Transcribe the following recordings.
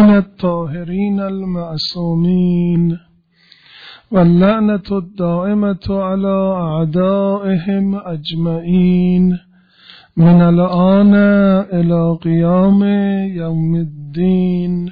من الطاهرين المعصومين واللعنة الدائمة على أعدائهم أجمعين من الآن إلى قيام يوم الدين.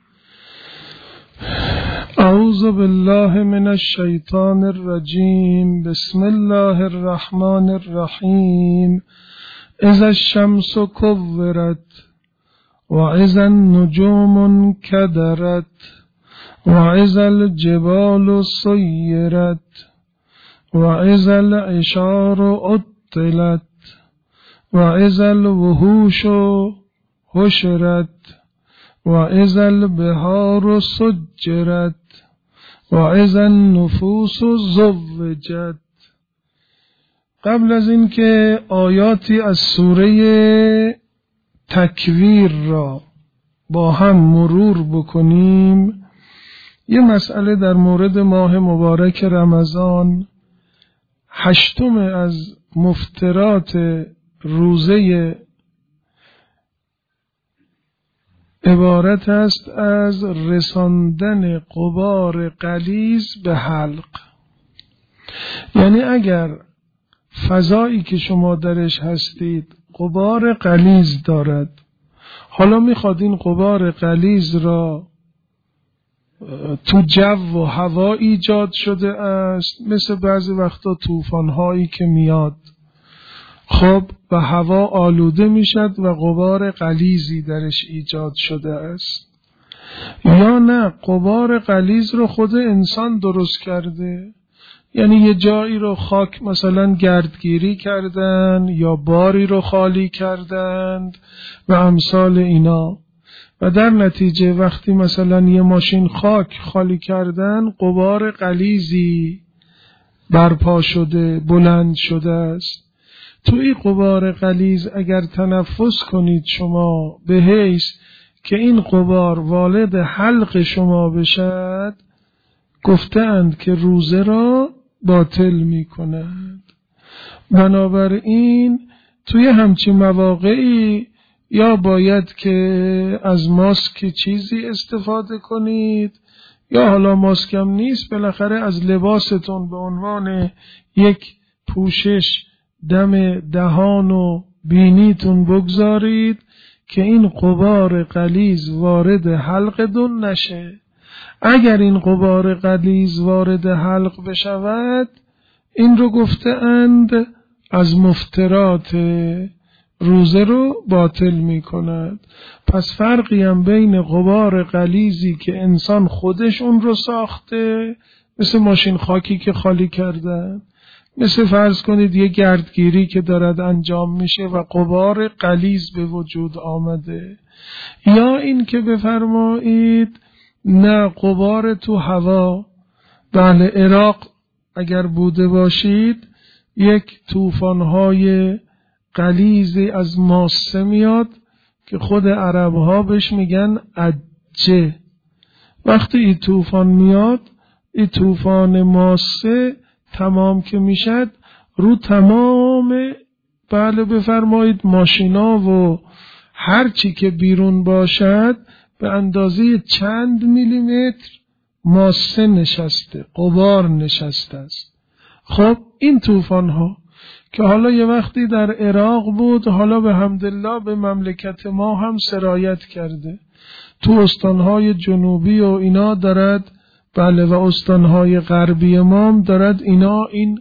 أعوذ بالله من الشيطان الرجيم. بسم الله الرحمن الرحيم. إذا الشمس كورت وإذا النجوم انكدرت وإذا الجبال سيرت وإذا العشار عطلت وإذا الوحوش حشرت وإذا البحار سجرت وإذا النفوس زوجت. قبل از اینکه آیاتی از سوره تکویر را با هم مرور بکنیم، یه مسئله در مورد ماه مبارک رمضان، هشتم از مفطرات روزه عبارت است از رساندن غبار غلیظ به حلق. یعنی اگر فضایی که شما درش هستید غبار غلیظ دارد، حالا میخواد این غبار غلیظ را تو جو و هوا ایجاد شده است، مثل بعضی وقتا طوفان‌هایی که میاد، خب به هوا آلوده میشد و غبار غلیظی درش ایجاد شده است. یا نه، غبار غلیظ رو خود انسان درست کرده، یعنی یه جایی رو خاک مثلا گردگیری کردن یا باری رو خالی کردند و امثال اینا، و در نتیجه وقتی مثلا یه ماشین خاک خالی کردن، غبار غلیظی برپا شده، بلند شده است. تو این غبار غلیظ اگر تنفس کنید شما به حیث که این غبار والد حلق شما بشد، گفتند که روزه را باطل می کند. بنابراین توی همچین مواقعی یا باید که از ماسک چیزی استفاده کنید، یا حالا ماسکم نیست، بالاخره از لباستون به عنوان یک پوشش دم دهان و بینیتون بگذارید که این غبار غلیظ وارد حلقتون نشه. اگر این غبار غلیظ وارد حلق بشود، این رو گفته اند از مفطرات روزه رو باطل می کند. پس فرقی هم بین غبار غلیظی که انسان خودش اون رو ساخته، مثل ماشین خاکی که خالی کردن، مثل فرض کنید یه گردگیری که دارد انجام میشه و غبار غلیظ به وجود آمده، یا این که بفرمایید نه، غبار تو هوا. بله، عراق اگر بوده باشید یک طوفان‌های غلیظی از ماسه میاد که خود عرب‌ها بهش میگن عجه. وقتی این طوفان میاد، این طوفان ماسه تمام که میشد، رو تمام بله بفرمایید ماشینا و هر چی که بیرون باشد به اندازه چند میلیمتر ماسه نشسته، غبار نشسته است. خب این طوفان ها که حالا یه وقتی در عراق بود، حالا به حمدالله به مملکت ما هم سرایت کرده، تو استانهای جنوبی و اینا دارد، بله، و استانهای غربی ما هم دارد اینا، این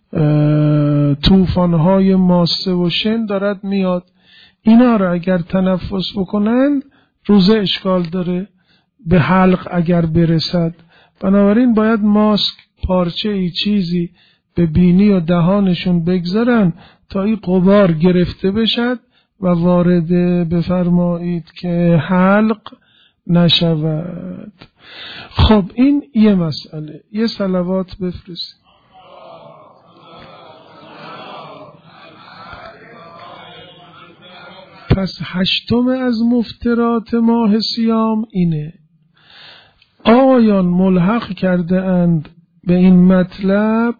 طوفانهای ماسه و شن دارد میاد. اینا را اگر تنفس بکنند روزه اشکال داره، به حلق اگر برسد. بنابراین باید ماسک، پارچه ای چیزی به بینی و دهانشون بگذارن تا این غبار گرفته بشد و وارد بفرمایید که حلق نشود. خب این یه مسئله. یه صلوات بفرستید. پس هشتم از مفطرات ماه صیام اینه. آقایان ملحق کرده اند به این مطلب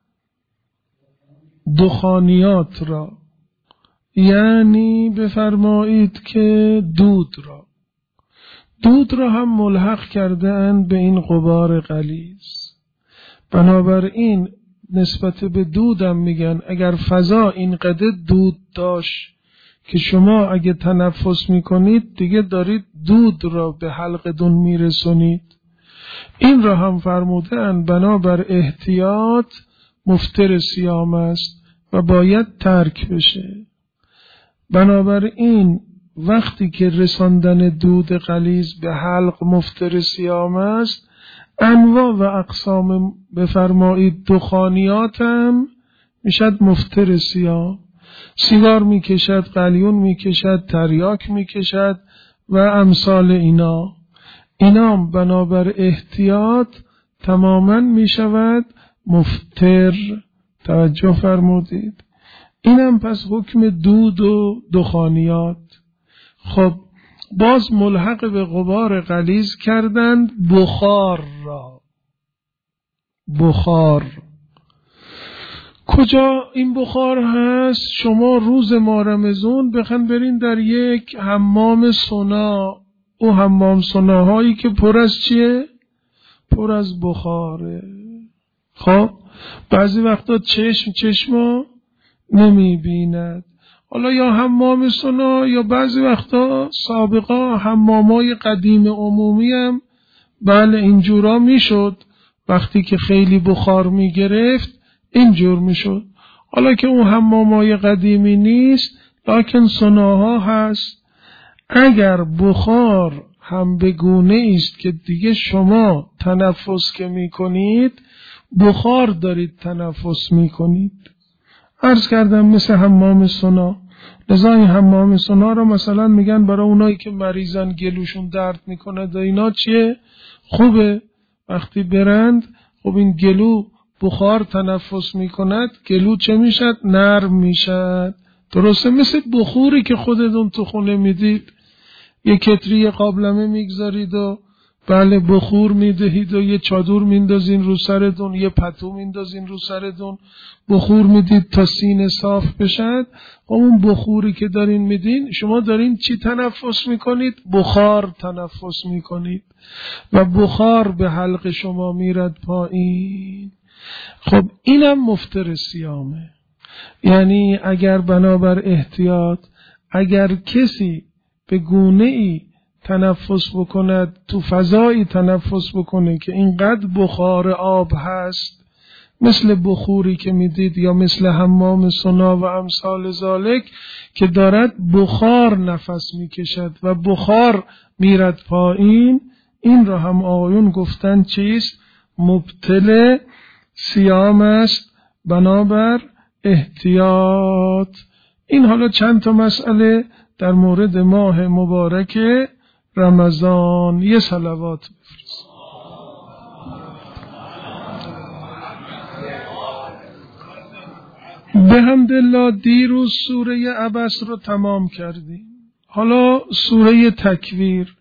دخانیات را، یعنی بفرمایید که دود را. دود را هم ملحق کردن به این غبار غلیظ. بنابراین نسبت به دودم میگن اگر فضا اینقدر دود داشت که شما اگه تنفس میکنید دیگه دارید دود را به حلقتون میرسونید. این را هم فرمودن بنابر احتیاط مفطر صیام است و باید ترک بشه. بنابراین وقتی که رساندن دود غلیظ به حلق مفطر صیام است، انواع و اقسام بفرمایید دخانیات هم میشد مفطر صیام. سیگار میکشد، قلیون میکشد، تریاک میکشد و امثال اینا بنابر احتیاط تماما میشود مفطر. توجه فرمودید. اینم پس حکم دود و دخانیات. خب باز ملحق به غبار غلیظ کردند بخار را. بخار کجا این بخار هست؟ شما روز ماه رمضان بخن برین در یک حمام سونا، او حمام سوناهایی که پر از چیه؟ پر از بخاره. خب بعضی وقتا چشم نمی بیند. حالا یا حمام سونا یا بعضی وقتا سابقا حمامای قدیم عمومی هم بله اینجورا میشد. وقتی که خیلی بخار می گرفت اینجور میشد. حالا که اون حمامای قدیمی نیست لکن سوناها هست. اگر بخار هم به گونه است که دیگه شما تنفس که می کنید بخار دارید تنفس می کنید. عرض کردم مثل حمام سونا. لذا این حمام سونا رو مثلا میگن برای اونایی که مریضن گلوشون درد میکنه و اینا چیه؟ خوبه وقتی برند. خب این گلو بخار تنفس میکند، گلو چه میشد؟ نرم میشد. درسته؟ مثل بخوری که خودتون تو خونه میدید، یه کتری قابلمه میگذارید و بله بخور میدهید و یه چادر میندازین رو سرتون، یه پتو میندازین رو سرتون، بخور میدید تا سینه صاف بشد. اون بخوری که دارین میدین شما دارین چی تنفس میکنید؟ بخار تنفس میکنید و بخار به حلق شما میرد پایین. خب اینم مفطر صیامه. یعنی اگر بنابر احتیاط اگر کسی به گونه ای تنفس بکند، تو فضایی تنفس بکنه که اینقدر بخار آب هست مثل بخوری که میدید یا مثل حمام سونا و امثال ذالک که دارد بخار نفس میکشد و بخار میرد پایین، این را هم آقایون گفتن چیست؟ مبطل صیام است بنابر احتیاط. این حالا چند تا مسئله در مورد ماه مبارک رمضان. یه صلوات بفرست. بحمدالله دیروز سوره عبس رو تمام کردیم. حالا سوره تکویر.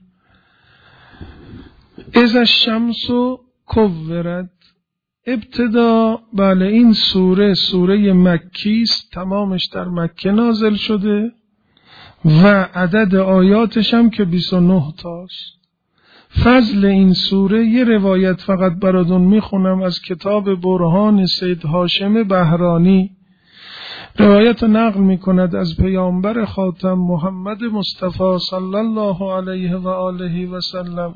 اذا الشمس کورت. ابتدا بله این سوره مکی است، تمامش در مکه نازل شده و عدد آیاتش هم که 29 تاست. فضل این سوره یه روایت فقط براتون میخونم از کتاب برهان سید هاشم بهرانی. روایت نقل میکند از پیامبر خاتم محمد مصطفی صلی الله علیه و آله و سلم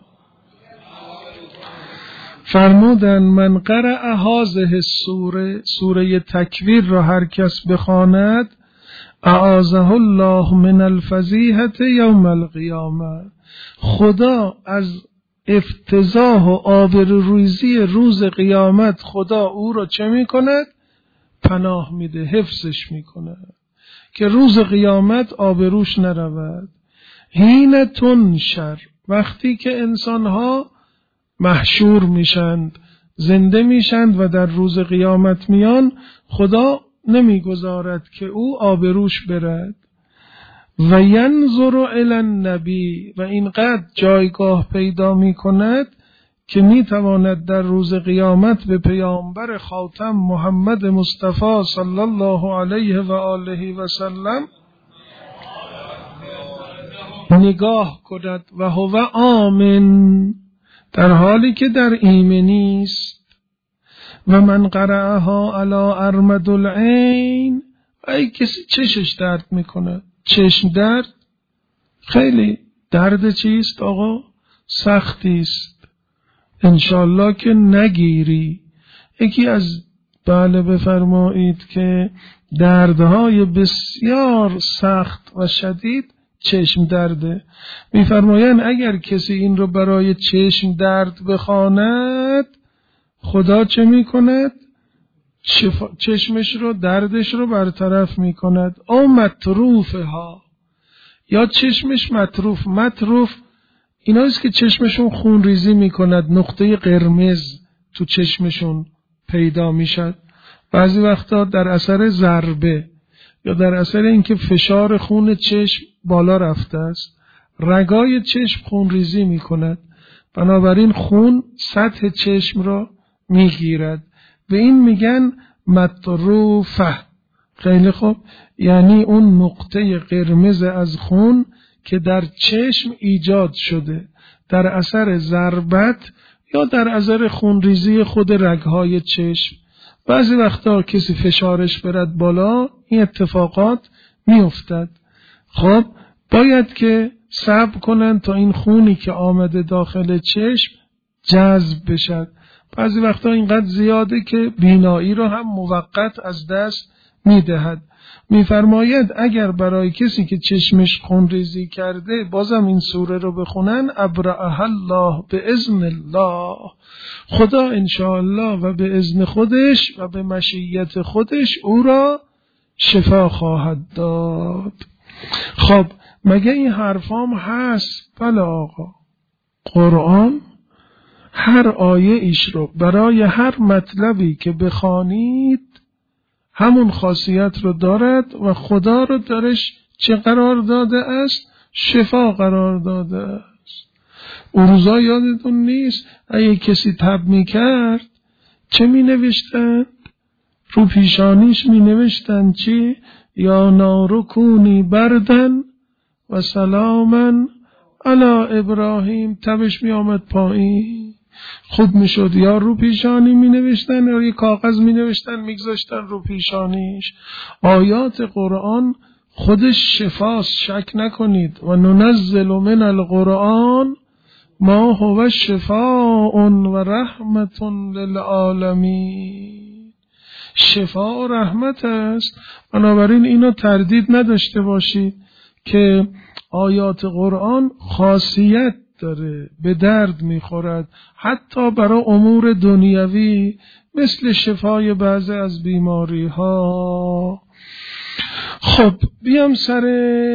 فرمودن من قرأ هذه سوره تکویر را هر کس بخواند اعاذه الله من الفضیحة یوم القیامه، خدا از افتضاح و آبروریزی روز قیامت خدا او را چه میکند؟ پناه میده، حفظش میکند که روز قیامت آبروش نرود. حین تنشر، وقتی که انسانها محشور میشند، زنده میشند و در روز قیامت میان، خدا نمیگذارد که او آبروش برد. و ینظر الی النبی، و اینقدر جایگاه پیدا میکند که میتواند در روز قیامت به پیامبر خاتم محمد مصطفی صلی الله علیه و آله و سلم نگاه کند و هو آمن، در حالی که در ایمنی است. و من قرأها علی ارمد العین، ای کسی چشش درد میکنه. چشم درد خیلی درد چیست آقا؟ سختی است، انشالله که نگیری. یکی از بله بفرمایید که دردهای بسیار سخت و شدید چشم درده. میفرمایند اگر کسی این رو برای چشم درد بخواند، خدا چه میکند؟ چشمش رو، دردش رو برطرف میکند. او مطروفها، یا چشمش مطروف ایناست که چشمشون خون ریزی میکند، نقطه قرمز تو چشمشون پیدا میشد. بعضی وقتا در اثر ضربه یا در اثر اینکه فشار خون چشم بالا رفته است، رگای چشم خون ریزی میکند، بنابراین خون سطح چشم را میگیرد. به این میگن مطروفه. خیلی خوب، یعنی اون نقطه قرمز از خون که در چشم ایجاد شده در اثر ضربت یا در اثر خونریزی خود رگهای چشم. بعضی وقتا کسی فشارش برد بالا، این اتفاقات میافتد. خب باید که صبر کنن تا این خونی که آمده داخل چشم جذب بشد. بعضی وقتا اینقدر زیاده که بینایی رو هم موقت از دست میدهد. میفرماید اگر برای کسی که چشمش خونریزی کرده بازم این سوره رو بخونن، ابرأها الله به اذن الله، خدا انشاءالله و به اذن خودش و به مشیت خودش او را شفا خواهد داد. خب مگه این حرفام هست؟ بله آقا، قرآن هر آیه ایش رو برای هر مطلبی که بخوانید همون خاصیت رو دارد و خدا رو درش چه قرار داده است؟ شفا قرار داده است. اون روزا یادتون نیست اگه کسی تب میکرد چه می نوشتن؟ رو پیشانیش می نوشتن چی؟ یا نارو کونی بردن و سلامن علی ابراهیم. تبش می آمد پایین، خوب می شد. یا رو پیشانی می نوشتن یا یه کاغذ می نوشتن می گذاشتن رو پیشانیش. آیات قرآن خودش شفاست، شک نکنید. و ننزل من القرآن ما هو شفاء و رحمت للعالمین. شفا و رحمت است. بنابراین اینو تردید نداشته باشید که آیات قرآن خاصیت داره، به درد میخورد، حتی برای امور دنیوی مثل شفای بعضی از بیماری ها. خب بیام سر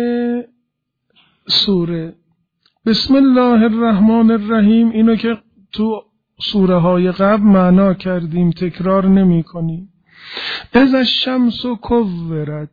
سوره. بسم الله الرحمن الرحیم. اینو که تو سوره های قبل معنا کردیم، تکرار نمی کنیم. اذا الشمس کورت.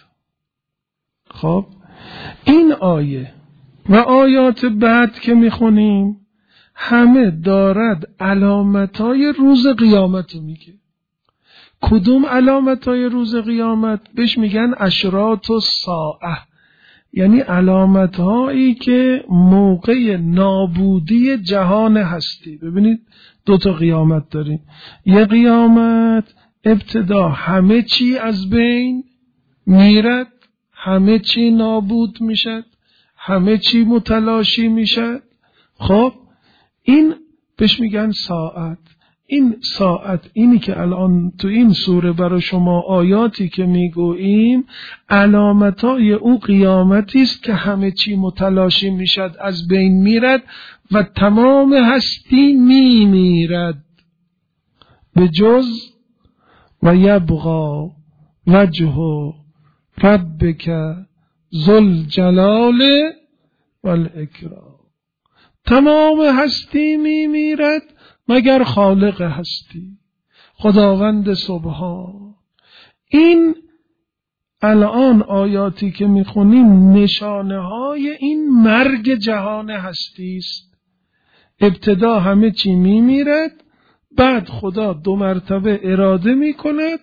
خب این آیه و آیات بعد که میخونیم همه دارد علامتای روز قیامت رو میگه. کدوم علامتای روز قیامت؟ بهش میگن اشراط الساعه، یعنی علامتهایی که موقع نابودی جهان هستی. ببینید دو تا قیامت داریم. یه قیامت ابتدا همه چی از بین میرد، همه چی نابود میشد، همه چی متلاشی میشد. خب این بهش میگن ساعت. این ساعت، اینی که الان تو این سوره برای شما آیاتی که میگوییم علامتای او قیامتی است که همه چی متلاشی میشد، از بین میرد و تمام هستی میمیرد به جز و یبقا وجه ربک ذوالجلال والاکرام. تمام هستی میمیرد مگر خالق هستی، خداوند سبحان. این الان آیاتی که میخونیم نشانه های این مرگ جهان هستی است. ابتدا همه چی میمیرد، بعد خدا 2 مرتبه اراده میکند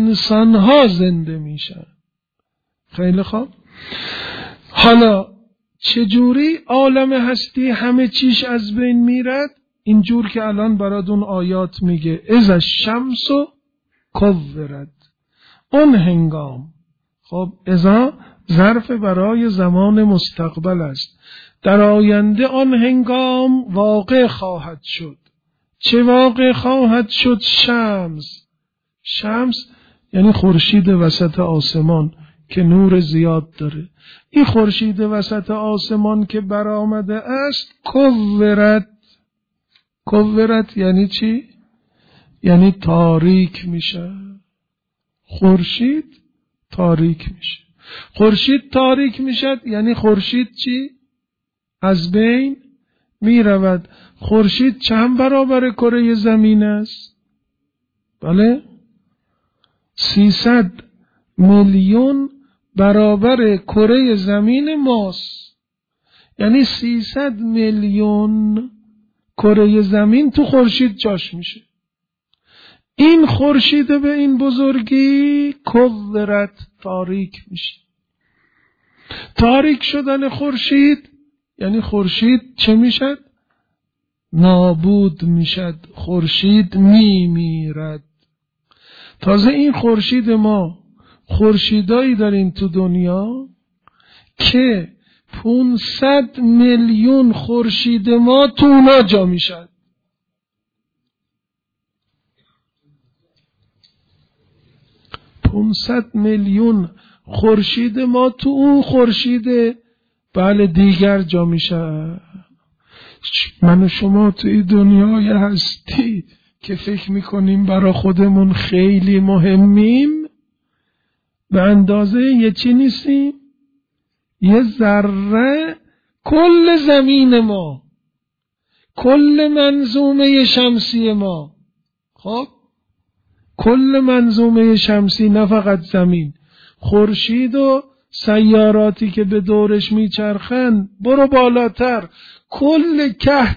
انسانها زنده میشن. خیلی خوب. حالا چجوری عالم هستی همه چیش از بین میرد؟ اینجور که الان براتون آیات میگه اذا الشمس کورت، اون هنگام. خب اذا ظرف برای زمان مستقبل است، در آینده آن هنگام واقع خواهد شد. چه واقع خواهد شد؟ شمس یعنی خورشید وسط آسمان که نور زیاد داره. این خورشید وسط آسمان که برآمده است کورت یعنی چی؟ یعنی تاریک میشه. خورشید تاریک میشه. خورشید تاریک میشد یعنی خورشید چی؟ از بین میرود. خورشید چند برابر کره زمین است؟ بله 300 میلیون برابر کره زمین ماست. یعنی 300 میلیون کره زمین تو خورشید جاش میشه. این خورشید به این بزرگی کورت تاریک میشه. تاریک شدن خورشید یعنی خورشید چه میشد؟ نابود میشد. خورشید میمیرد. تازه این خورشید ما خورشیدایی داریم تو دنیا که 500 میلیون خورشید ما تو اونا جا میشد. 500 میلیون خورشید ما تو اون خورشید دیگر جا میشه. من و شما توی دنیای هستی که فکر میکنیم برای خودمون خیلی مهمیم، به اندازه یه چی نیستیم؟ یه ذره کل زمین ما، کل منظومه شمسی ما. خب کل منظومه شمسی، نه فقط زمین، خورشید و سیاراتی که به دورش میچرخن، برو بالاتر، کل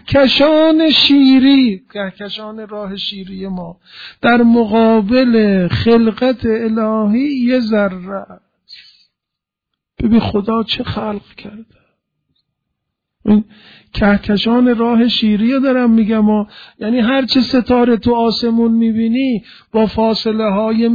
کهکشان راه شیری ما در مقابل خلقت الهی یه ذره است. ببین خدا چه خلق کرده. این کهکشان راه شیری رو دارم میگم یعنی هر چه ستاره تو آسمون میبینی با فاصله های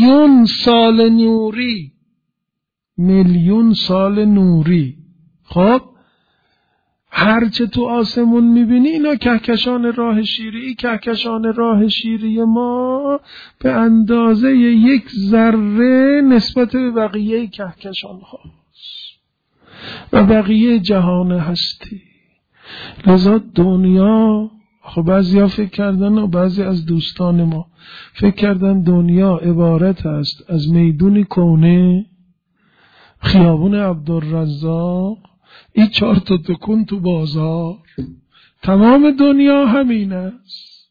میلیون سال نوری. خب هر چه تو آسمون میبینی اینا کهکشان راه شیری. کهکشان راه شیری ما به اندازه یک ذره نسبت به بقیه کهکشان هاست و بقیه جهان هستی. لذا دنیا، خب بعضی ها فکر کردن و بعضی از دوستان ما فکر کردن دنیا عبارت است از میدونی کونه، خیابون عبدالرزاق، این 4 تا دکون تو بازار، تمام دنیا همین است.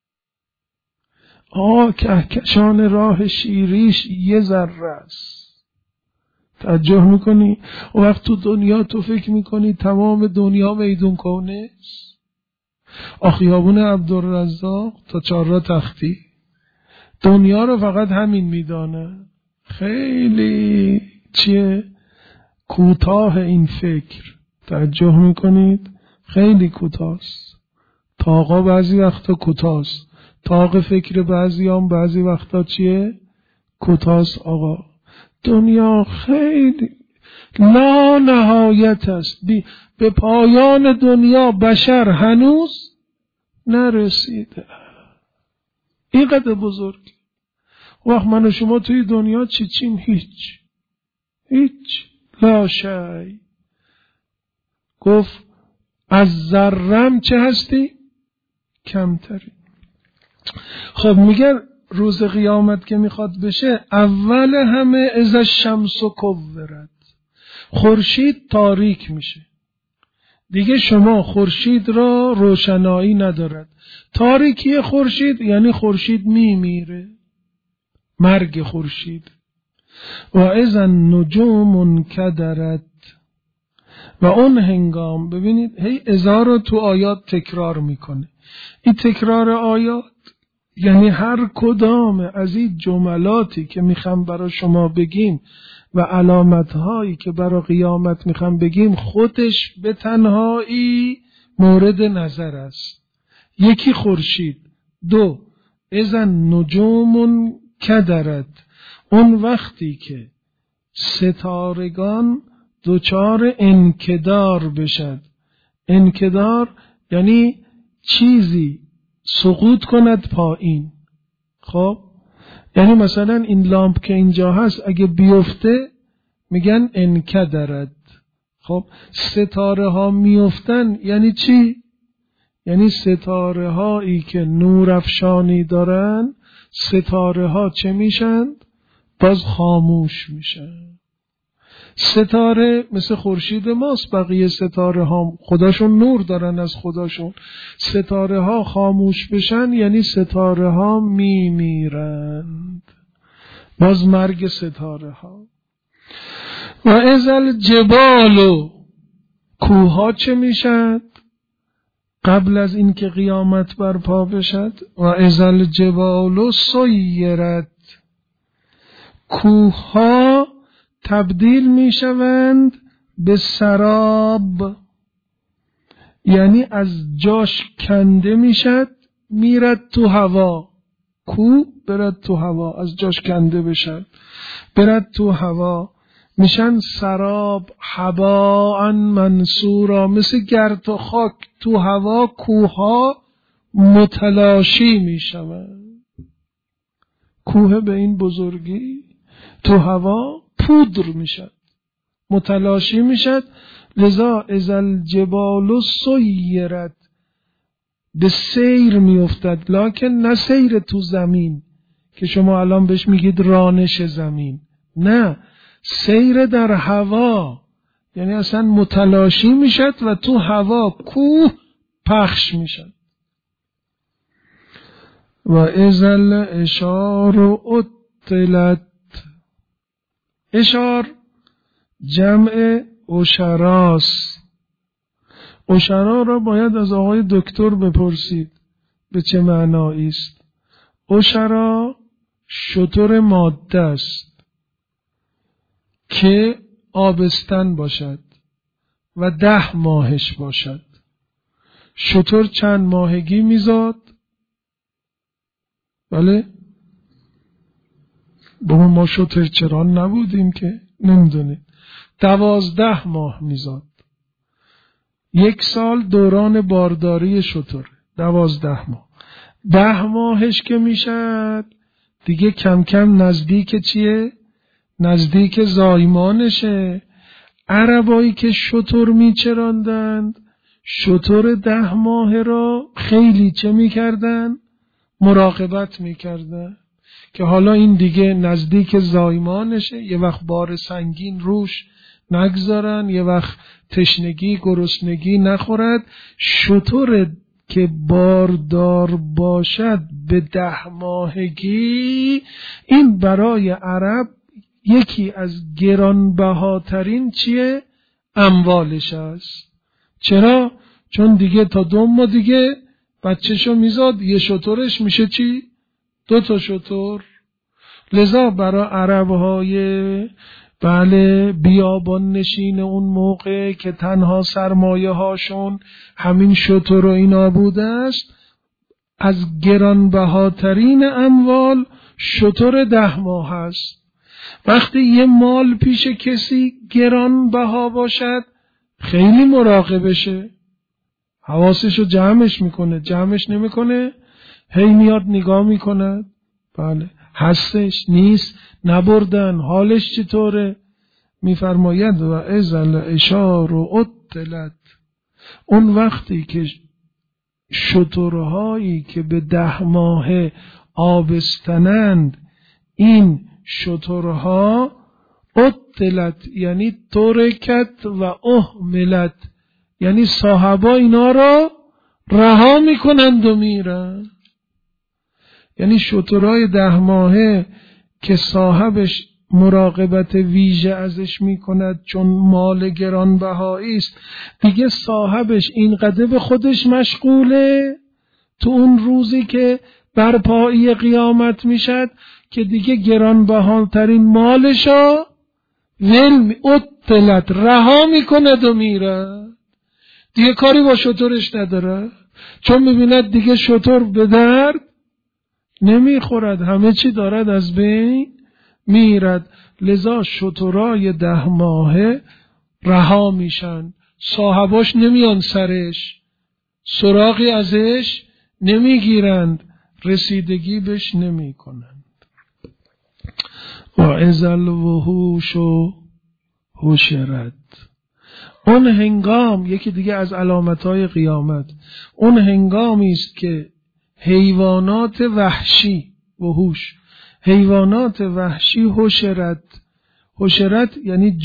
کهکشان راه شیریش یه ذره است. توجه میکنی؟ و وقت تو دنیا تو فکر میکنی تمام دنیا میدون کونه است. خیابون عبدالرزاق تا 4 تختی دنیا رو فقط همین میدانه. خیلی کوتاه این فکر. توجه میکنید؟ خیلی کوتاست. طاقا بعضی وقتا کوتاست. طاق فکر بعضی وقتا کوتاست. آقا دنیا خیلی لا نهایت است. به پایان دنیا بشر هنوز نرسیده. اینقدر بزرگ. وقت من و شما توی دنیا چیم؟ هیچ لا شی. گفت از ذرم چه هستی؟ کمتری. خب میگه روز قیامت که میخواد بشه، اول همه اذا الشمس کورت، خورشید تاریک میشه دیگه. شما خورشید را روشنایی ندارد. تاریکی خورشید یعنی خورشید میمیره، مرگ خورشید. و اذا النجوم انکدرت، و اون هنگام، ببینید هی اذا رو تو آیات تکرار میکنه. این تکرار آیات یعنی هر کدام از این جملاتی که میخوام برای شما بگیم و علامت‌هایی که برای قیامت میخوام بگیم خودش به تنهایی مورد نظر است. یکی خورشید، 2 اذا النجوم کدرت، اون وقتی که ستارگان دچار انکدار بشد. انکدار یعنی چیزی سقوط کند پایین. خب یعنی مثلا این لامپ که اینجا هست اگه بیفته میگن انکدرت. خب ستاره ها میفتن یعنی چی؟ یعنی ستاره هایی که نور افشانی دارن، ستاره ها چه میشن؟ باز خاموش میشن. ستاره مثل خورشید ماست، بقیه ستاره ها خداشون نور دارن از خداشون. ستاره ها خاموش بشن یعنی ستاره ها میمیرند، باز مرگ ستاره ها. و ازل جبال، کوه ها چه میشد قبل از اینکه قیامت برپا بشد؟ و ازل جبال سیرت، کوه ها تبدیل می شوند به سراب، یعنی از جاش کنده می شد، میرد تو هوا. کوه برد تو هوا، از جاش کنده بشد برد تو هوا، میشن سراب، هباء منصورا، مثل گرد و خاک تو هوا کوه ها متلاشی می شوند. کوه به این بزرگی تو هوا پودر میشد، متلاشی میشد. لذا ازل جبال سیرت، به سیر میافتد، لکن نه سیر تو زمین که شما الان بهش میگید رانش زمین، نه، سیر در هوا، یعنی اصلا متلاشی میشد و تو هوا کوه پخش میشد. و ازل اشار اطلت، اشار جمع اشراست. اشرا را باید از آقای دکتر بپرسید به چه معنایی است. اشرا شتر ماده است که آبستن باشد و 10 ماهش باشد. شتر چند ماهگی میزاد؟ بله، با ما شترچران نبودیم که نمیدونید. 12 ماه میزاد. 1 سال دوران بارداری شتر، 12 ماه. 10 ماهش که میشد دیگه کم کم نزدیک چیه؟ نزدیک زایمانشه. عربایی که شتر میچراندند، شتر 10 ماه را خیلی چه میکردن؟ مراقبت میکردن که حالا این دیگه نزدیک زایمانشه، یه وقت بار سنگین روش نگذارن، یه وقت تشنگی گرسنگی نخورد. شتر که باردار باشد به 10 ماهگی، این برای عرب یکی از گرانبهاترین چیه؟ اموالش است. چرا؟ چون دیگه تا 2 ماه دیگه بچه‌شو میزاد، یه شترش میشه چی؟ 2 تا شتر. لذا برای عرب‌های بیابان نشین اون موقع که تنها سرمایه هاشون همین شتر و اینا بوده است، از گرانبهاترین اموال شتر 10 ماه است. وقتی یه مال پیش کسی گرانبها باشد خیلی مراقبشه، حواسشو جمعش میکنه، جمعش نمیکنه هی میاد نگاه میکنه، بله هستش نیست، نبردن، حالش چطوره. میفرماید و ازل اشار و اطلت، اون وقتی که شترهایی که به 10 ماه آبستنند، این شترها اطلت یعنی ترکت و اهملت، یعنی صاحبا اینا را رها میکنند و میرن. یعنی شترهای 10 ماهه که صاحبش مراقبت ویژه ازش میکند چون مال گرانبهایی است، دیگه صاحبش اینقدر به خودش مشغوله تو اون روزی که برپایی قیامت میشد که دیگه گرانبهاترین مالشو اطلت رها میکند و میرد، دیگه کاری با شترش نداره، چون میبیند دیگه شتر به درد نمیخورد، همه چی دارد از بین میرد. لذا شترای 10 ماهه رها میشن، صاحباش نمیان سرش، سراغی ازش نمیگیرند، رسیدگی بهش نمیکنند. و اذا الوحوش حشرت، اون هنگام، یکی دیگه از علامتهای قیامت، اون هنگامی است که حیوانات وحشی، وحوش، حیوانات وحشی حشرت یعنی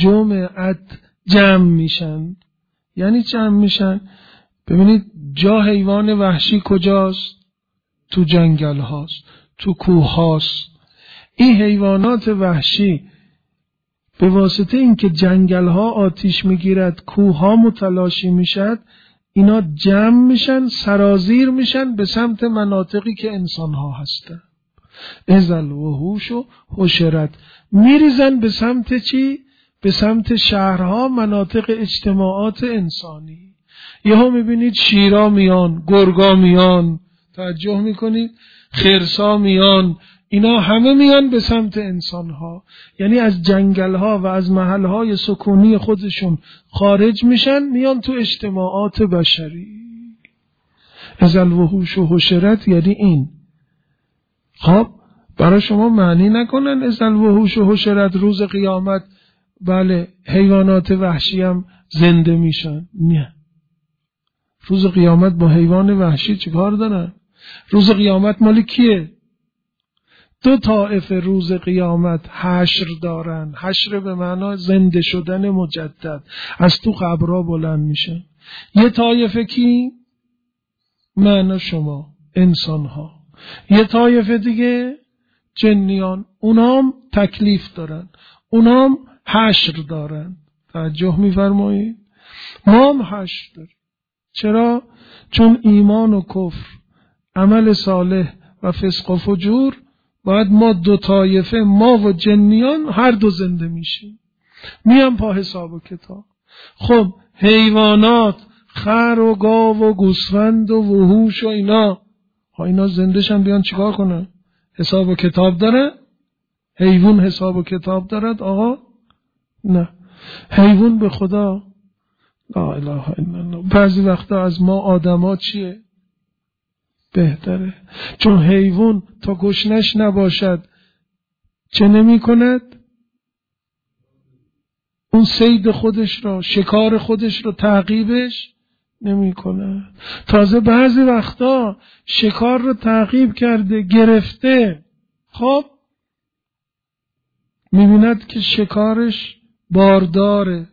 جمع میشن. یعنی جمع میشن. ببینید جا حیوان وحشی کجاست؟ تو جنگل هاست، تو کوه هاست. این حیوانات وحشی به واسطه اینکه جنگل ها آتیش میگیرد، کوه ها متلاشی میشد، اینا جمع میشن، سرازیر میشن به سمت مناطقی که انسان ها هستن. اذا الوحوش حشرت، میریزن به سمت چی؟ به سمت شهرها، مناطق اجتماعات انسانی. یهو میبینید شیرا میان، گرگا میان، توجه میکنید، خرسا میان، اینا همه میان به سمت انسانها. یعنی از جنگلها و از محلهای سکونی خودشون خارج میشن، میان تو اجتماعات بشری. اذا الوحوش حشرت یعنی این. خب برای شما معنی نکنن اذا الوحوش حشرت روز قیامت بله حیوانات وحشی هم زنده میشن. نه، روز قیامت با حیوان وحشی چیکار دارن؟ روز قیامت مال کیه؟ 2 طائفه روز قیامت حشر دارن. حشر به معنای زنده شدن مجدد، از تو قبرها بلند میشن. یه طایفه کی؟ من و شما انسان ها. یه طایفه دیگه جنیان، اونام تکلیف دارن، اونام حشر دارن. توجه میفرمایید؟ ما هم حشر داریم. چرا؟ چون ایمان و کفر، عمل صالح و فسق و فجور، باید ما 2 طایفه، ما و جنیان، هر دو زنده میشیم، میان پا حساب و کتاب. خب حیوانات، خر و گاو و گوسفند و وحوش و اینا زندهشن، بیان چیکار کنن؟ حساب و کتاب داره؟ حیوان حساب و کتاب دارد آقا؟ نه، حیوان به خدا لا اله الا الله. بعضی وقتا از ما آدما چیه؟ بهتره. چون حیوان تا گشنش نباشد چه نمی کند؟ اون صید خودش را، شکار خودش را تعقیبش نمی کند. تازه بعضی وقتا شکار را تعقیب کرده، گرفته، خب میبیند که شکارش بارداره،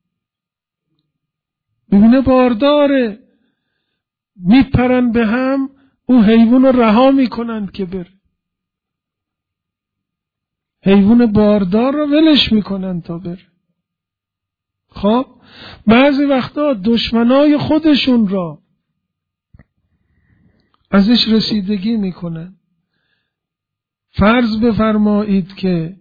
میبینه بارداره، میپرن به هم، اون حیوان رو رها میکنند که بره. حیوان باردار رو ولش میکنند تا بره. خب بعضی وقتا دشمنای خودشون را ازش رسیدگی میکنن. فرض بفرمایید که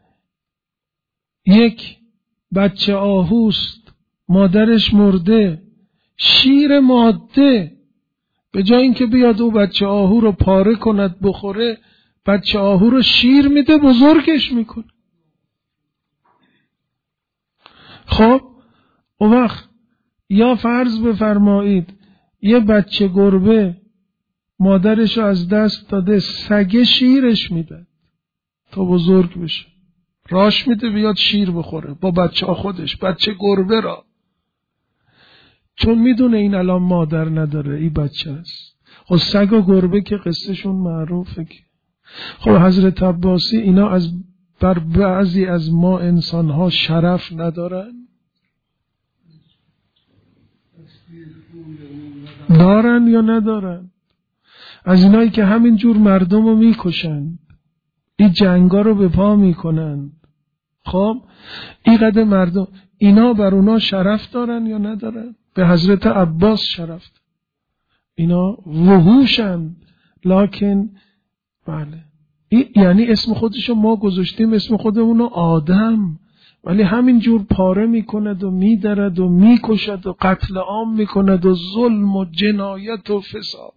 یک بچه آهوست، مادرش مرده، شیر ماده، به جای اینکه بیاد او بچه آهو رو پاره کند بخوره، بچه آهو رو شیر میده، بزرگش میکنه. خب اون وقت یا فرض بفرمایید یه بچه گربه مادرش رو از دست داده، سگه شیرش میده تا بزرگ بشه، راش میده بیاد شیر بخوره با بچه خودش، بچه گربه را، چون میدونه این الان مادر نداره، این بچه است. خب سگ و گربه که قصهشون معروفه که خب حضرت عباسی اینا از بر بعضی از ما انسانها شرف ندارن؟ دارن یا ندارن؟ از اینایی که همینجور مردم رو میکشن، این جنگا رو به پا میکنن، خب این قدر مردم، اینا بر اونا شرف دارن یا ندارن؟ به حضرت عباس شرف دارن. اینا وحوشن، لکن بله یعنی اسم خودشو ما گذاشتیم، اسم خودمونو آدم، ولی همینجور پاره میکند و میدرد و میکشد و قتل عام میکند و ظلم و جنایت و فساد.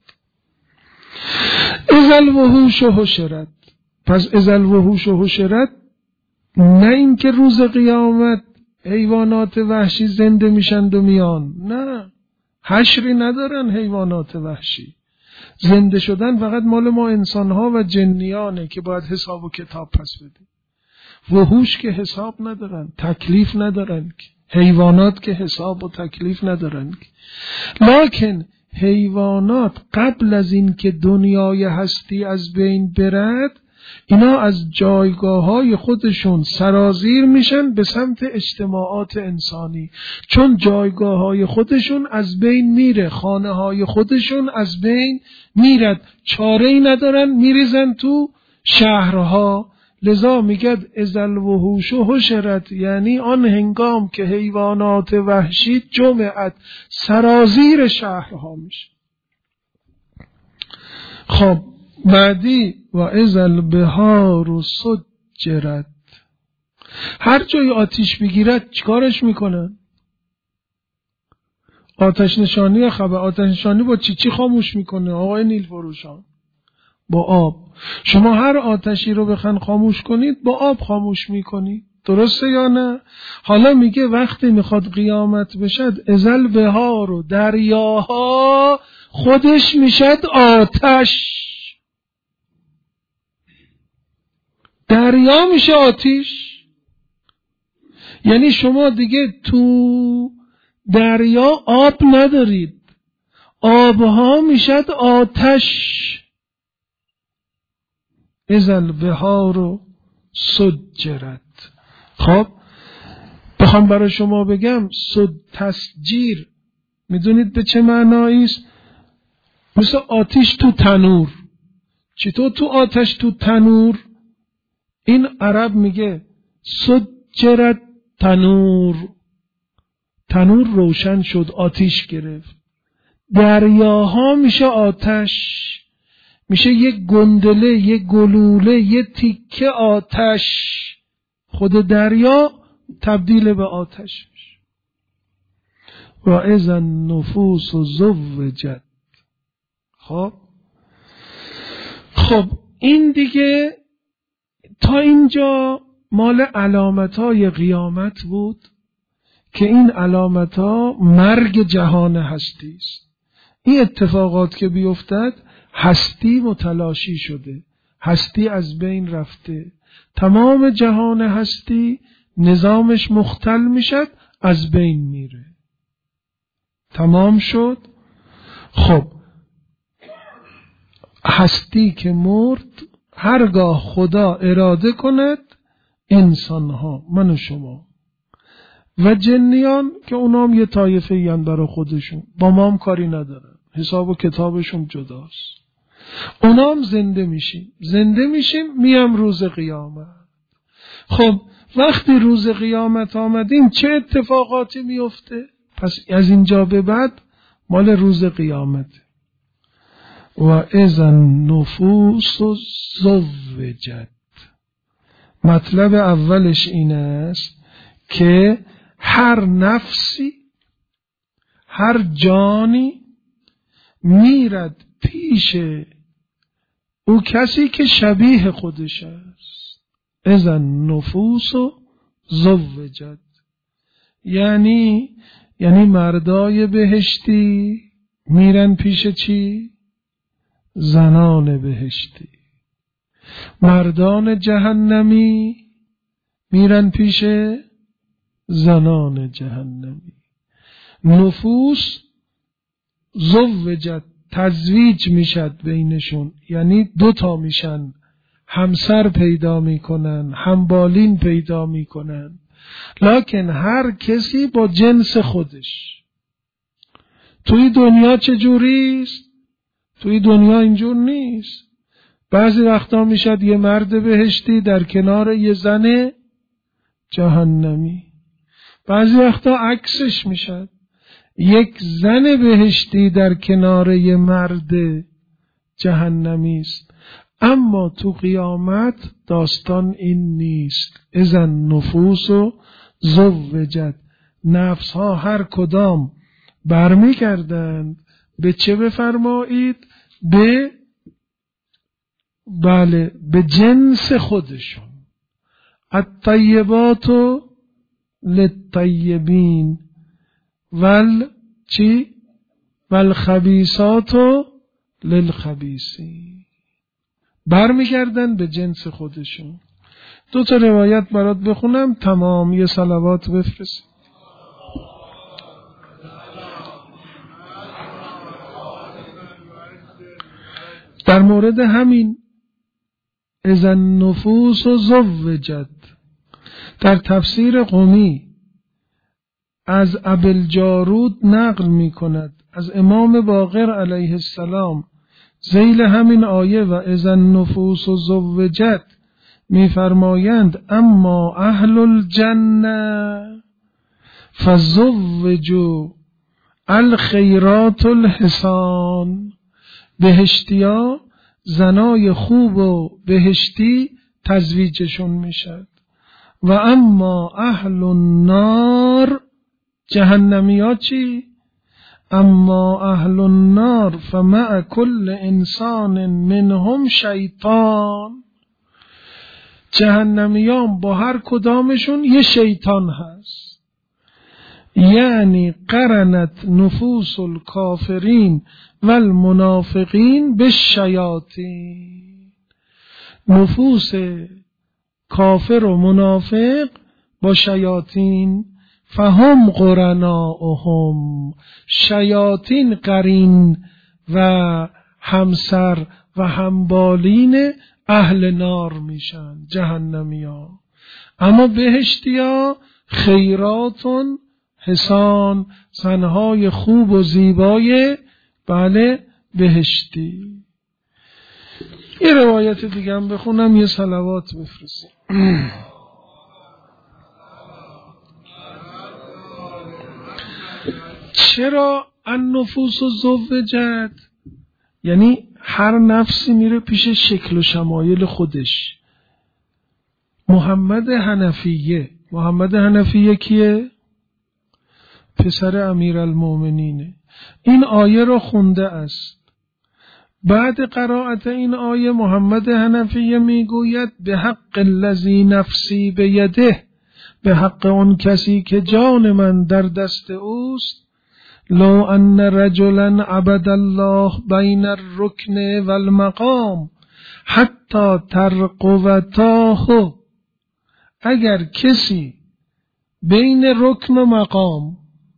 اذا الوحوش حشرت. پس اذا الوحوش حشرت نه اینکه روز قیامت حیوانات وحشی زنده میشند و میان، نه، حشری ندارن حیوانات وحشی. زنده شدن فقط مال ما انسانها و جنیانه که باید حساب و کتاب پس بدیم. وحوش که حساب ندارن، تکلیف ندارن، حیوانات که حساب و تکلیف ندارن. لکن حیوانات قبل از این که دنیای هستی از بین برد، اینا از جایگاه‌های خودشون سرازیر میشن به سمت اجتماعات انسانی، چون جایگاه‌های خودشون از بین میره، خانه‌های خودشون از بین میرد، چاره‌ای ندارن، میریزن تو شهرها. لذا میگد اذا الوحوش حشرت، یعنی آن هنگام که حیوانات وحشی جمعت سرازیر شهرها میشه. خب بعدی و اذا البحار سجرت. هر جای آتیش بگیرد چیکارش میکنن؟ آتش نشانی یا خبر آتش نشانی با چی خاموش میکنه آقای نیل فروشان؟ با آب. شما هر آتشی رو بخواید خاموش کنید با آب خاموش میکنید، درسته یا نه؟ حالا میگه وقتی میخواد قیامت بشد اذا البحار و دریاها خودش میشد آتش. دریا میشه آتیش. یعنی شما دیگه تو دریا آب ندارید، آبها میشد آتش. اذا البحار سجرت. خب بخوام برای شما بگم تسجیر میدونید به چه معنایی است؟ مثل آتش تو تنور. چطور تو آتش تو تنور؟ این عرب میگه سجرت تنور، تنور روشن شد، آتش گرفت. دریاها میشه آتش، میشه یک گندله، یک گلوله، یک تیکه آتش. خود دریا تبدیل به آتش میشه. و اذا النفوس زوجت. خب این دیگه تا اینجا مال علامت‌های قیامت بود که این علامت‌ها مرگ جهان هستی است. این اتفاقات که بیفتد هستی متلاشی شده، هستی از بین رفته، تمام جهان هستی نظامش مختل میشد، از بین میره، تمام شد. خب هستی که مرد، هرگاه خدا اراده کند انسانها، من و شما و جنیان که اونام یه طایفه یان برای خودشون، با ما هم کاری ندارن، حساب و کتابشون جداست، اونام زنده میشیم میام روز قیامت. خب وقتی روز قیامت آمدیم چه اتفاقاتی میفته؟ پس از اینجا به بعد مال روز قیامت. و اذا النفوس زوجت. مطلب اولش این است که هر نفسی، هر جانی میرد پیش او کسی که شبیه خودش است. اذا النفوس زوجت، یعنی مردای بهشتی میرن پیش چی؟ زنان بهشتی. مردان جهنمی میرن پیش زنان جهنمی. نفوس زوجت، تزویج میشد بینشون، یعنی دوتا میشن، همسر پیدا میکنن، همبالین پیدا میکنن، لکن هر کسی با جنس خودش. توی دنیا چجوریست؟ توی دنیا اینجور نیست. بعضی وقتا میشد یه مرد بهشتی در کنار یه زن جهنمی، بعضی وقتا عکسش میشد، یک زن بهشتی در کنار یه مرد جهنمی است. اما تو قیامت داستان این نیست. اذا النفوس زوجت، نفس ها هر کدام برمیگردند به چه بفرمایید؟ به جنس خودشون. الطیبات للطیبین والخبیثات للخبیثین. برمیگردن به جنس خودشون. 2 تا روایت برات بخونم تمام، یه صلوات بفرست. در مورد همین اذا النفوس زوجت در تفسیر قمی از ابوالجارود نقل می کند از امام باقر علیه السلام ذیل همین آیه و اذا النفوس زوجت می فرمایند اما اهل الجنه فزوجوا الخیرات الحسان. بهشتیا زنای خوب و بهشتی تزویجشون میشد. و اما اهل النار، جهنمیا چی؟ اما اهل النار فمع كل انسان منهم شیطان. جهنمیان با هر کدامشون یه شیطان هست. یعنی قرنت نفوس الکافرین والمنافقین بالشیاطین. نفوس کافر و منافق با شیاطین. فهم قرناؤهم، شیاطین قرین و همسر و همبالین اهل نار میشن، جهنمیا. اما بهشتیا خیراتون حسان، زنهای خوب و زیبای بهشتی. یه روایت دیگه هم بخونم، یه صلوات بفرستیم. چرا النفوس زوجت؟ یعنی هر نفسی میره پیش شکل و شمایل خودش. محمد حنفیه کیه؟ پسر امیرالمومنینه. این آیه رو خونده است. بعد قرائت این آیه محمد حنفیه میگوید به حق الذی نفسی بیده، به حق اون کسی که جان من در دست اوست، لو ان رجلا عبد الله بین الرکن والمقام حتی ترقوتاه. اگر کسی بین رکن و مقام،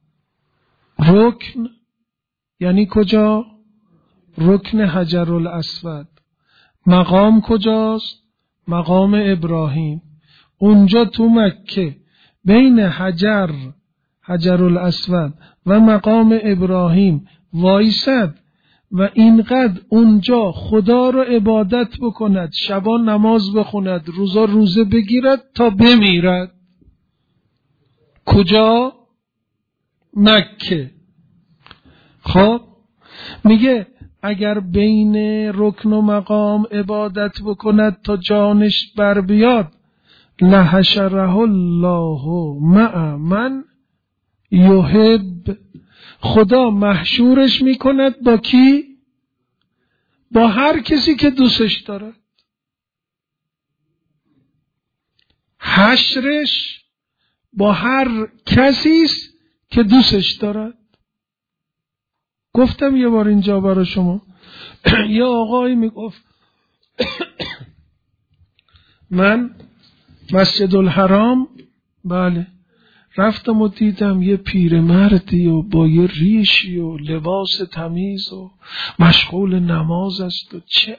رکن یعنی کجا؟ رکن حجر الاسود. مقام کجاست؟ مقام ابراهیم. اونجا تو مکه بین حجر الاسود و مقام ابراهیم وایسد و اینقدر اونجا خدا رو عبادت بکند، شبا نماز بخوند، روزا روزه بگیرد تا بمیرد. کجا؟ مکه. خب میگه اگر بین رکن و مقام عبادت بکند تا جانش بر بیاد، لحشره الله مع من یحب، خدا محشورش میکند با کی؟ با هر کسی که دوستش دارد. حشرش با هر کسی است که دوستش دارد. گفتم یه بار اینجا برای شما یه آقایی میگفت من مسجد الحرام رفتم و دیدم یه پیرمردی و با یه ریشی و لباس تمیز و مشغول نماز است و چه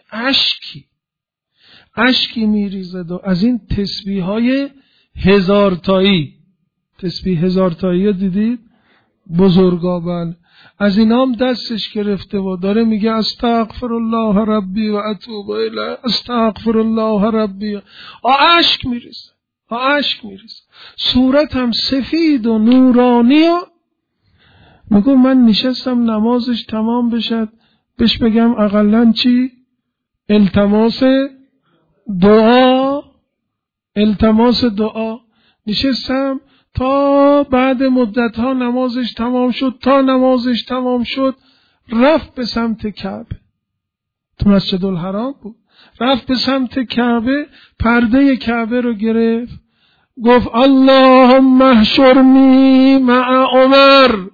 اشکی میریزد و از این تسبیح های 1000 تایی، تسبیح 1000 تایی دیدید؟ بزرگا از این هم دستش گرفته و داره میگه استغفر الله ربی و اتوب الیه، استغفر الله ربی. اشک میریزه. صورت هم سفید و نورانی و میگه من نشستم نمازش تمام بشد بهش بگم اقلن چی؟ التماس دعا. نشستم تا بعد مدت ها نمازش تمام شد. تا نمازش تمام شد رفت به سمت کعبه، تو مسجد الحرام بود، رفت به سمت کعبه، پرده کعبه رو گرفت، گفت اللهم احشرنی مع عمر.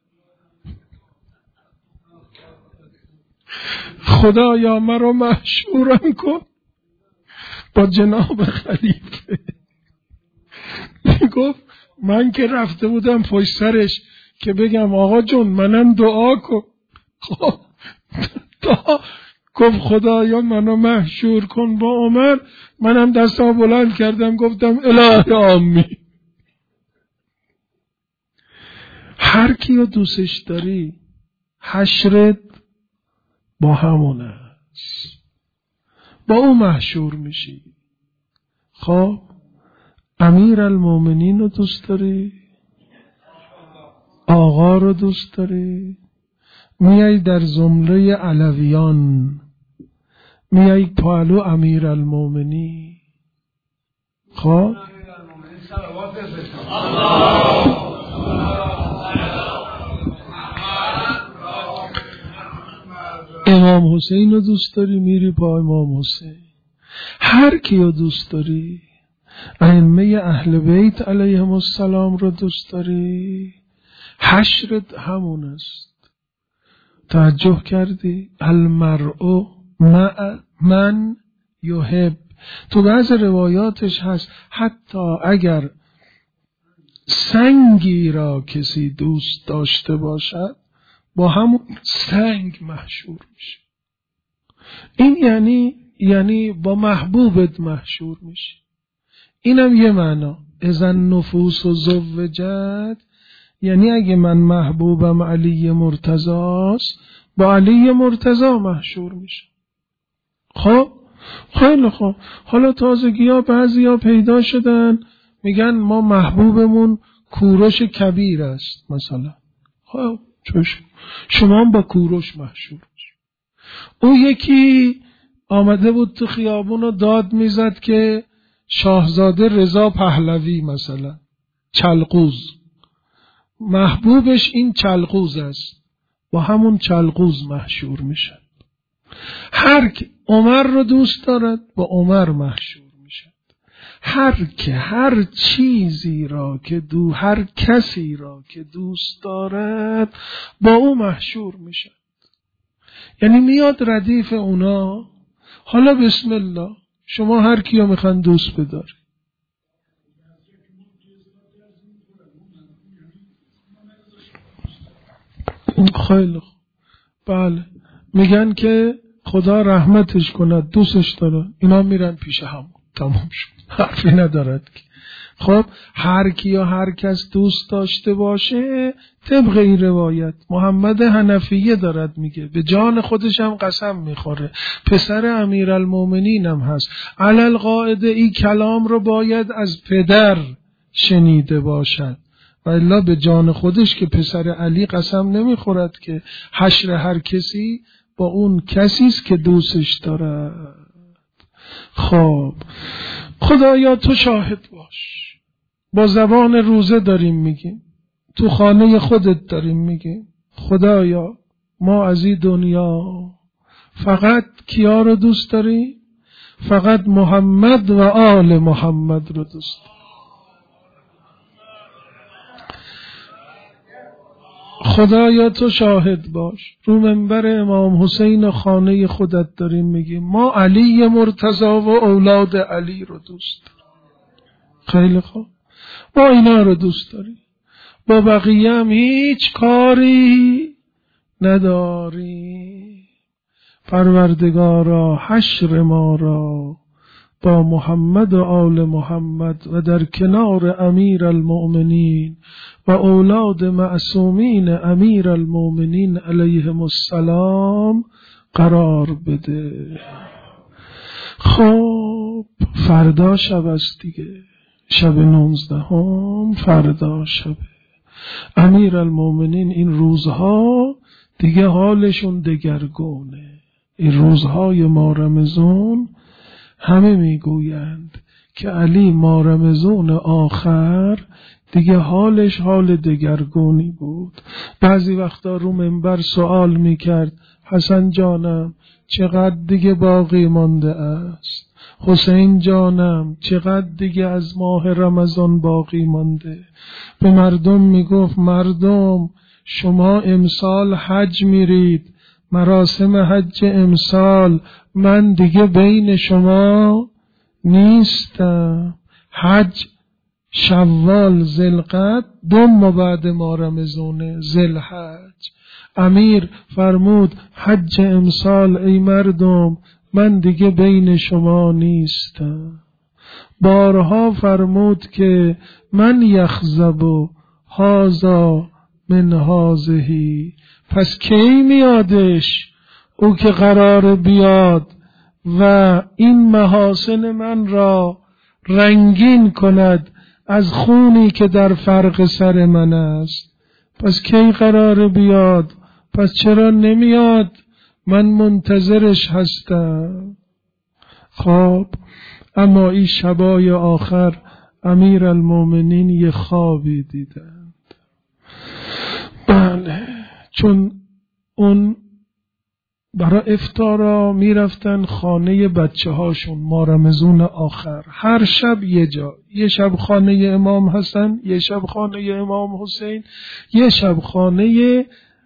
خدایا مرا محشورم کن با جناب خلیفه. گفت من که رفته بودم پشت سرش که بگم آقا جون منم دعا کن. خب گفت خدایا منو محشور کن با عمر. منم دستم بلند کردم گفتم الهی آمین. هر کیو دوستش داری حشرت با همون است، با او محشور میشی. خب امیر المومنین رو دوست داری؟ آقا رو دوست داری؟ میای در زمره علویان، میای پالو امیر المومنی. خب امام حسین رو دوست داری؟ میری پا امام حسین. هر کی رو دوست داری؟ ائمه اهل بیت علیهم السلام رو دوست داری؟ حشرت همون است. توجه کردی؟ المرء مع من یحب. تو بعض روایاتش هست حتی اگر سنگی را کسی دوست داشته باشد با همون سنگ محشور میشه. این یعنی با محبوبت محشور میشه. اینم یه معنا. اذا النفوس زوجت، یعنی اگه من محبوبم علی مرتضاست با علی مرتضی محشور میشه. خب خیلی خوب. حالا تازگی ها بعضی ها پیدا شدن میگن ما محبوبمون کوروش کبیر است مثلا. خب شما هم با کوروش محشور میشه. او یکی آمده بود تو خیابون و داد میزد که شاهزاده رضا پهلوی مثلا چلقوز، محبوبش این چلقوز است، با همون چلقوز محشور میشه. هر که عمر رو دوست دارد با عمر محشور میشه. هر چیزی را که هر کسی را که دوست دارد با او محشور میشه. یعنی میاد ردیف اونا. حالا بسم الله شما هر کیو میخوان دوست بداری. خیلی خوب. بله میگن که خدا رحمتش کند دوستش داره، اینا میرن پیش هم، تمام شد، حرفی ندارد که. خب هر کی یا هر کس دوست داشته باشه، طبق این روایت محمد حنفیه دارد میگه، به جان خودش هم قسم میخوره، پسر امیرالمومنین هم هست، علل قاعده این کلام رو باید از پدر شنیده باشد و الا به جان خودش که پسر علی قسم نمیخورد که. حشر هر کسی با اون کسیست که دوستش دارد. خب خدایا تو شاهد باش، با زبان روزه داریم میگیم، تو خانه خودت داریم میگیم، خدایا ما از این دنیا فقط کیا رو دوست داریم؟ فقط محمد و آل محمد رو دوست داریم. خدایا تو شاهد باش، رو منبر امام حسین و خانه خودت داریم میگیم ما علی مرتضی و اولاد علی رو دوست داریم. خیلی خوب، ما اینا رو دوست داریم، با بقیه هم هیچ کاری نداری. پروردگارا حشر ما را با محمد و آل محمد و در کنار امیر المؤمنین و اولاد معصومین امیر المؤمنین علیهم السلام قرار بده. خب فردا شب است دیگه، شب 19 فردا شب. امیر المؤمنین این روزها دیگه حالشون دگرگونه. این روزهای ماه رمضان همه میگویند که علی ماه رمضان آخر دیگه حالش حال دگرگونی بود. بعضی وقتا رو منبر سوال میکرد حسن جانم چقدر دیگه باقی مانده است؟ حسین جانم چقدر دیگه از ماه رمضان باقی مانده؟ به مردم میگفت مردم شما امسال حج میرید، مراسم حج امسال، من دیگه بین شما نیستم. حج شوال ذوالقعده 2 ماه بعد ما رمضانه ذوالحج. امیر فرمود حج امسال ای مردم من دیگه بین شما نیستم. بارها فرمود که من یخزب هذا من هذه، پس کی میادش او که قرار بیاد و این محاسن من را رنگین کند از خونی که در فرق سر من است؟ پس کی قرار بیاد؟ پس چرا نمیاد؟ من منتظرش هستم. خب اما این شبای آخر امیر المومنین یه خوابی دیدند. بله، چون اون برای افطارا میرفتن خانه بچه هاشون ما رمضان آخر، هر شب یه جا، یه شب خانه امام حسن، یه شب خانه امام حسین، یه شب خانه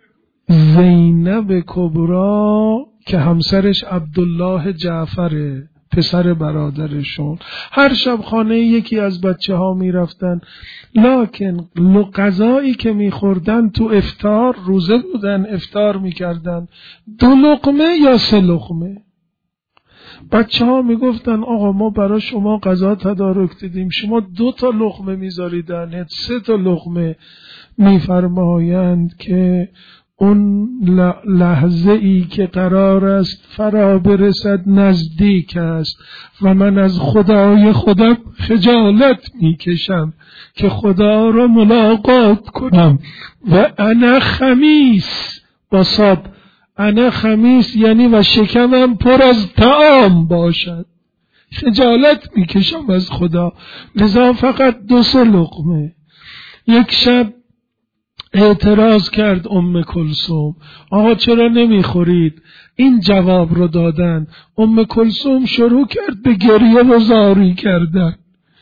زینب کبرا که همسرش عبدالله جعفره، پسر برادرشون. هر شب خانه یکی از بچه ها می رفتن، لکن غذایی که می خوردن تو افطار، روزه بودن افطار می کردن 2 لقمه یا 3 لقمه. بچه ها می گفتن آقا ما برای شما غذا تدارک دیدیم، شما 2 تا لقمه می زاریدن 3 تا لقمه. می فرمایند که اون لحظه ای که قرار است فرا برسد نزدیک است و من از خدای خودم خجالت میکشم که خدا را ملاقات کنم و انا خمیس، با صاد انا خمیس یعنی و شکمم پر از طعام باشد، خجالت میکشم از خدا، لذا فقط 2-3 لقمه. یک شب اعتراض کرد کلثوم، آقا چرا نمیخورید؟ این جواب رو دادن. کلثوم شروع کرد به گریه و زاری کردن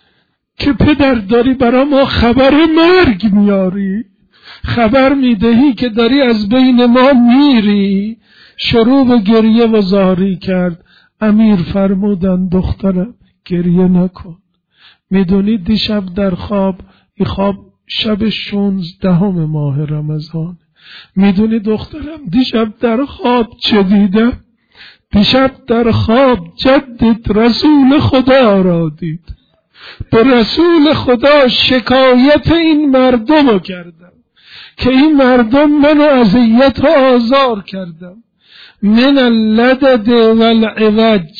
که پدر داری برا ما خبر مرگ میاری، خبر میدهی که داری از بین ما میری. شروع به گریه و زاری کرد. امیر فرمودن دخترم گریه نکن، میدونی دیشب در خواب، این خواب شب 16 ماه رمضان، میدونی دخترم دیشب در خواب چه دیدم؟ دیشب در خواب جدت رسول خدا را دید. به رسول خدا شکایت این مردم رو کردم که این مردم منو اذیت و آزار کردم، من اللدد والعوج.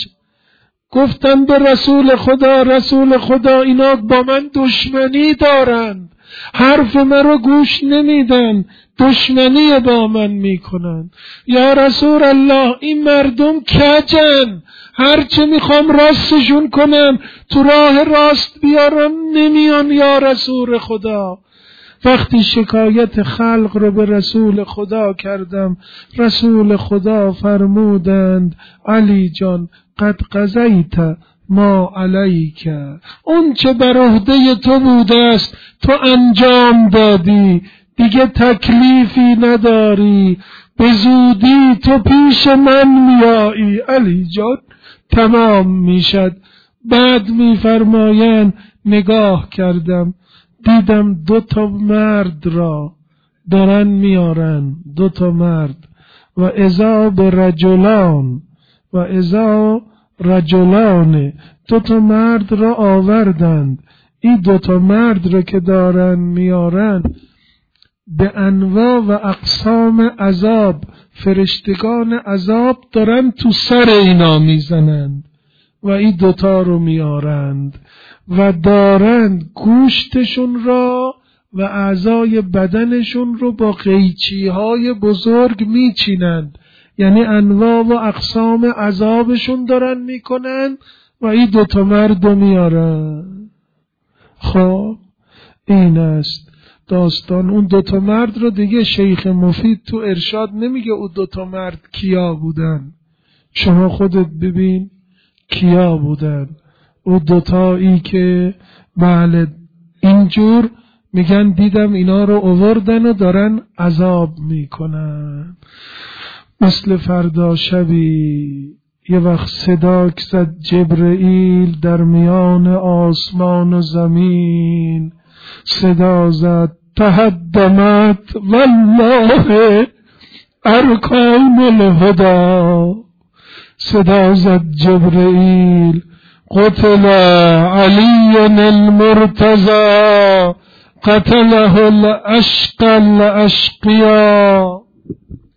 گفتم به رسول خدا، رسول خدا اینا با من دشمنی دارند، حرف من رو گوش نمیدن، دشمنی با من میکنن. یا رسول الله این مردم کجن، هرچه میخوام راستشون کنم، تو راه راست بیارم نمیان. یا رسول خدا وقتی شکایت خلق رو به رسول خدا کردم، رسول خدا فرمودند علی جان قد قضیت ما علیک، اون چه بر عهده تو بوده است تو انجام دادی، دیگه تکلیفی نداری، به زودی تو پیش من میایی علی جان، تمام میشد. بعد میفرمایند نگاه کردم دیدم 2 تا مرد را دارن میارن، 2 تا مرد، و اذا برجلان و اذا رجلان، 2 تا مرد را آوردند. این 2 تا مرد را که دارن میارن به انواع و اقسام عذاب، فرشتگان عذاب دارن تو سر اینا میزنند و این 2 تا رو میارند و دارند گوشتشون را و اعضای بدنشون رو با قیچی های بزرگ میچینند، یعنی انواع و اقسام عذابشون دارن میکنن و این 2 تا مرد رو میارن. خب این است داستان. اون دوتا مرد رو دیگه شیخ مفید تو ارشاد نمیگه اون دوتا مرد کیا بودن، شما خودت ببین کیا بودن. اون دوتایی که بله اینجور میگن دیدم اینا رو آوردن و دارن عذاب میکنن. مثل فردا شبی یه وقت صدا زد جبرئیل در میان آسمان و زمین، صدا زد تهدمت والله ارکان الهدی. صدا زد جبرئیل قتل علی المرتضی قتله الاشقى الاشقیا.